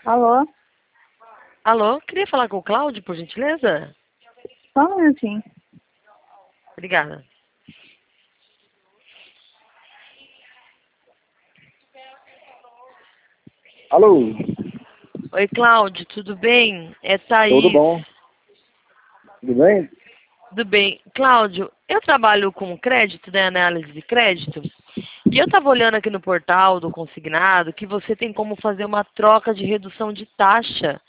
Alô? Alô, queria falar com o Cláudio, por gentileza? Só um minutinho. Obrigada. Alô? Oi, Cláudio, tudo bem? É Tudo Thaís. bom? Tudo bem? Tudo bem. Cláudio, eu trabalho com crédito, né, análise de crédito, e eu estava olhando aqui no portal do consignado que você tem como fazer uma troca de redução de taxa.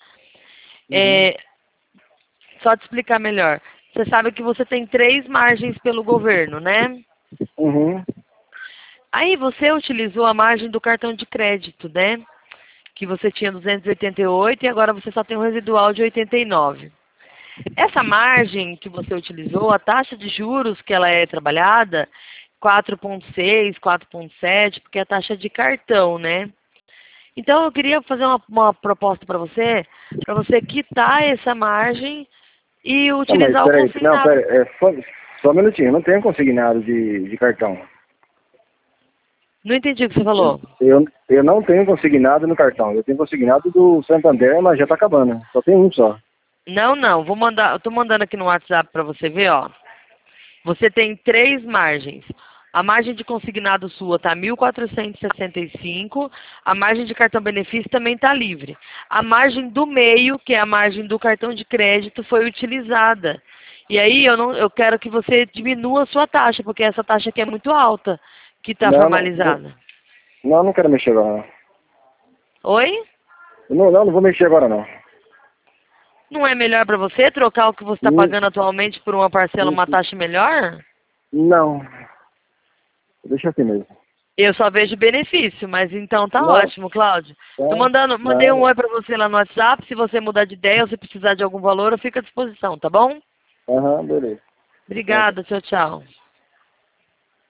Só te explicar melhor. Você sabe que você tem 3 margens pelo governo, né? Uhum. Aí você utilizou a margem do cartão de crédito, né? Que você tinha 288 e agora você só tem um residual de 89. Essa margem que você utilizou, a taxa de juros que ela é trabalhada, 4,6, 4,7, porque é a taxa de cartão, né? Então eu queria fazer uma proposta para você quitar essa margem e Não, mas utilizar o peraí, não, consignado. peraí, só um minutinho, eu não tenho consignado de cartão. Não entendi o que você falou. Eu não tenho consignado no cartão, eu tenho consignado do Santander, mas já tá acabando, só tem um só. Não, vou mandar, eu tô mandando aqui no WhatsApp para você ver, ó. Você tem 3 margens. A margem de consignado sua está 1.465, a margem de cartão benefício também está livre. A margem do meio, que é a margem do cartão de crédito, foi utilizada. E aí eu quero que você diminua a sua taxa, porque essa taxa aqui é muito alta, que está formalizada. Não quero mexer agora Oi? não. Não vou mexer agora não. Não é melhor para você trocar o que você está Hum, pagando atualmente por uma parcela, uma taxa melhor? Não, deixa assim mesmo. Eu só vejo benefício, mas então tá Não, ótimo, Cláudio. tá, Mandei um não. oi pra você lá no WhatsApp. Se você mudar de ideia ou se precisar de algum valor, eu fico à disposição, tá bom? Aham, beleza. Tá. Obrigada, tchau, tchau.